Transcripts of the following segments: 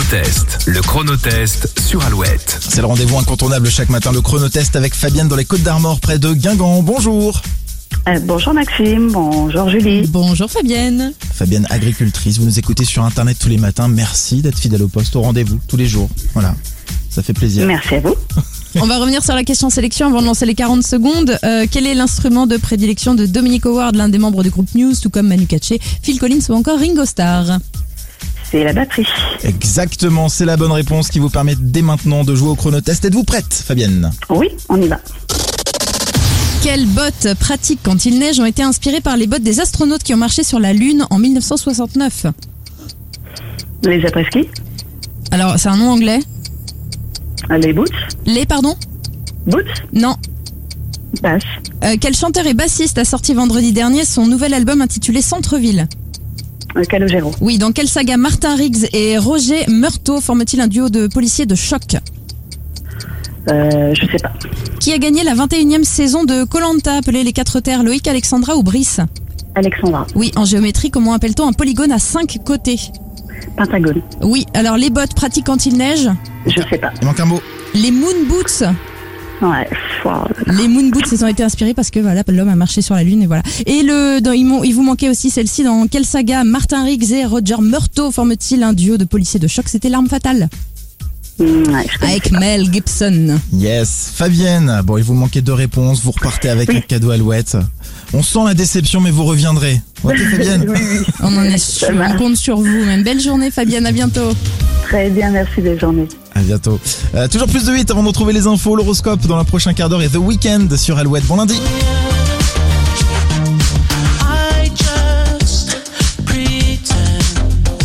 chronotest. Le chronotest sur Alouette. C'est le rendez-vous incontournable chaque matin, le chronotest avec Fabienne dans les Côtes-d'Armor près de Guingamp. Bonjour. Bonjour Maxime, bonjour Julie. Bonjour Fabienne. Fabienne, agricultrice, vous nous écoutez sur internet tous les matins. Merci d'être fidèle au poste, au rendez-vous tous les jours. Voilà, ça fait plaisir. Merci à vous. On va revenir sur la question sélection avant de lancer les 40 secondes. Quel est l'instrument de prédilection de Dominic Howard, l'un des membres du groupe Muse, tout comme Manu Katché, Phil Collins ou encore Ringo Starr? C'est la batterie. Exactement, c'est la bonne réponse qui vous permet dès maintenant de jouer au chronotest. Êtes-vous prête, Fabienne? Oui, on y va. Quelles bottes pratiques quand il neige ont été inspirées par les bottes des astronautes qui ont marché sur la Lune en 1969? Les après-ski. Alors, c'est un nom anglais. Les boots. Pardon? Boots. Non. Basse. Quel chanteur et bassiste a sorti vendredi dernier son nouvel album intitulé Centre-ville? Calogero. Oui, dans quelle saga Martin Riggs et Roger Meurthaud forment-ils un duo de policiers de choc? Je sais pas. Qui a gagné la 21e saison de Koh-Lanta, appelé les 4 terres, Loïc, Alexandra ou Brice? Alexandra. Oui, en géométrie, comment appelle-t-on un polygone à 5 côtés? Pentagone. Oui, alors les bottes pratiques quand il neige? Je sais pas. Il manque un mot. Les moon boots. Ouais. Wow. Les moon boots, ils ont été inspirés parce que voilà, l'homme a marché sur la Lune et voilà. Et il vous manquait aussi celle-ci. Dans quelle saga Martin Riggs et Roger Meurthaud forment-ils un duo de policiers de choc? C'était L'arme fatale. Ouais, je connais Avec pas. Mel Gibson. Yes, Fabienne. Bon, il vous manquait 2 réponses. Vous repartez avec un cadeau Alouette. On sent la déception, mais vous reviendrez. Ok, Fabienne? Oui, oui. On en est sûr, on compte sur vous. Même belle journée, Fabienne. À bientôt. Très bien, merci des journées. À bientôt. Toujours plus de 8 avant de retrouver les infos, l'horoscope dans le prochain quart d'heure et The Weeknd sur Alouette. Bon lundi. I just pretend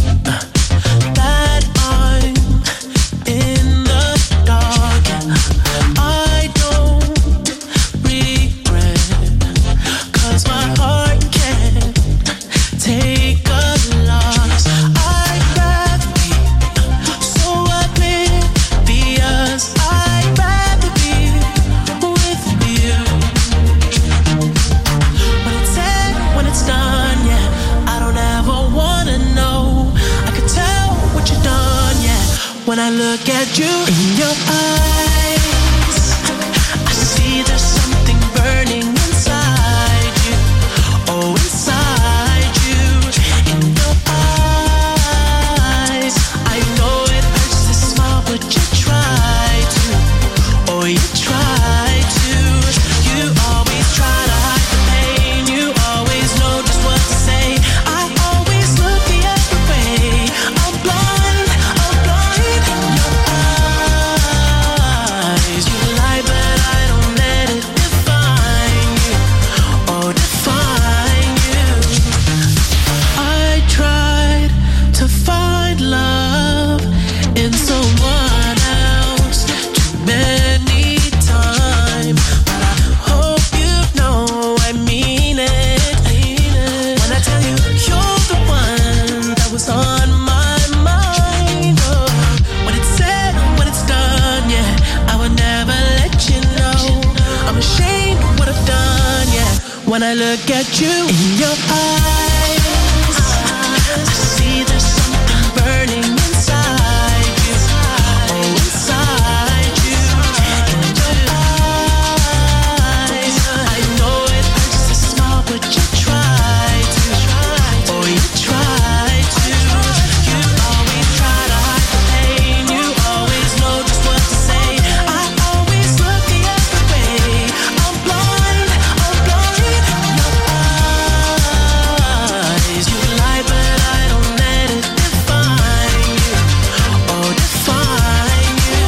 that I'm in the dark. I don't regret, 'cause my heart can't take a loss. I'd rather be so oblivious. I'd rather be with you. When it's said, when it's done, yeah, I don't ever wanna know. I could tell what you've done, yeah. When I look at you in your eyes, I see there's something burning inside you. Oh, inside you, in your eyes. I know it hurts to smile, but you try to. Oh, you try to. You always try to hide the pain. You always know just what to say. I always look the other way. I'm blind in your eyes. You lie, but I don't let it define you. Oh, define you. I tried to find love in someone else too many times, but I hope you know I mean it. When I tell you you're the one that was on my mind. Oh, when it's said, when it's done, yeah, I would never let you know. I'm ashamed of what I've done, yeah. When I look at you in your eyes, I see there's something burning inside you. Oh, inside you. In your eyes, I know it hurts to smile, but you try to. Oh, you try to. You always try to hide the pain. You always know just what to say. I always look the other way. I'm blind in your eyes. You lie, but I don't let it define you. Oh, define you.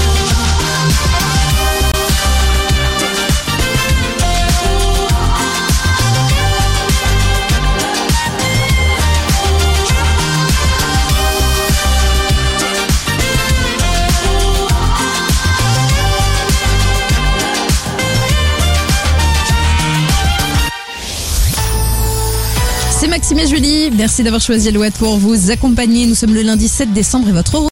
C'est Maxime et Julie. Merci d'avoir choisi Alouette pour vous accompagner. Nous sommes le lundi 7 décembre et votre